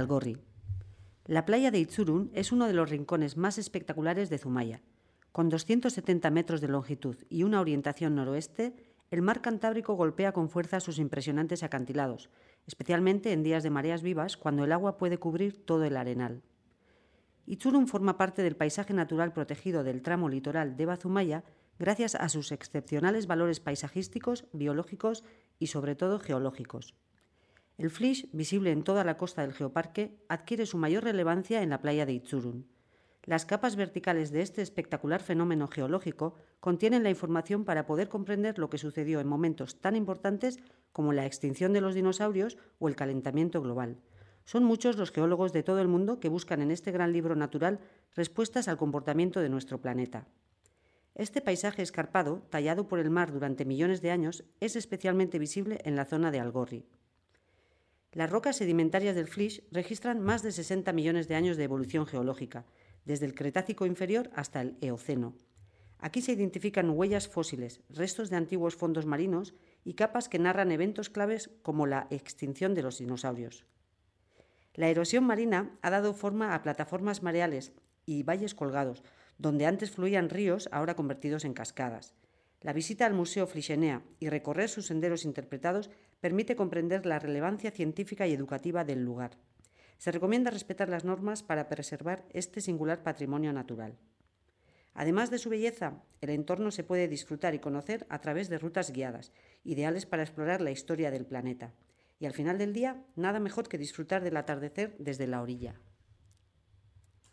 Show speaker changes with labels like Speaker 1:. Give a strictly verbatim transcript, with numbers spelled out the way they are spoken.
Speaker 1: Algorri. La playa de Itzurun es uno de los rincones más espectaculares de Zumaya. Con doscientos setenta metros de longitud y una orientación noroeste, el mar Cantábrico golpea con fuerza sus impresionantes acantilados, especialmente en días de mareas vivas, cuando el agua puede cubrir todo el arenal. Itzurun forma parte del paisaje natural protegido del tramo litoral de Zumaya gracias a sus excepcionales valores paisajísticos, biológicos y sobre todo geológicos. El flysch, visible en toda la costa del geoparque, adquiere su mayor relevancia en la playa de Itzurun. Las capas verticales de este espectacular fenómeno geológico contienen la información para poder comprender lo que sucedió en momentos tan importantes como la extinción de los dinosaurios o el calentamiento global. Son muchos los geólogos de todo el mundo que buscan en este gran libro natural respuestas al comportamiento de nuestro planeta. Este paisaje escarpado, tallado por el mar durante millones de años, es especialmente visible en la zona de Algorri. Las rocas sedimentarias del flysch registran más de sesenta millones de años de evolución geológica, desde el Cretácico inferior hasta el Eoceno. Aquí se identifican huellas fósiles, restos de antiguos fondos marinos y capas que narran eventos claves como la extinción de los dinosaurios. La erosión marina ha dado forma a plataformas mareales y valles colgados, donde antes fluían ríos, ahora convertidos en cascadas. La visita al Museo Flyschenea y recorrer sus senderos interpretados permite comprender la relevancia científica y educativa del lugar. Se recomienda respetar las normas para preservar este singular patrimonio natural. Además de su belleza, el entorno se puede disfrutar y conocer a través de rutas guiadas, ideales para explorar la historia del planeta. Y al final del día, nada mejor que disfrutar del atardecer desde la orilla.